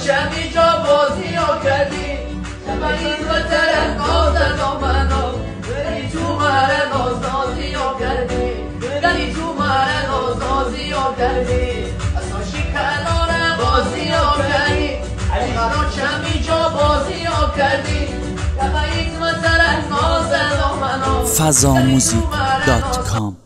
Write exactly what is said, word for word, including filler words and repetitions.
چمی جا بازی ها کردی شبایی و تره نازه دامنا بری تو مره ناز نازی ها کردی بری تو مره ناز نازی ها کردی اصلا شکنانه بازی ها کردی علی قرار چمی جا بازی ها کردی شبایی و تره نازه دامنا فضاموزیک دات کام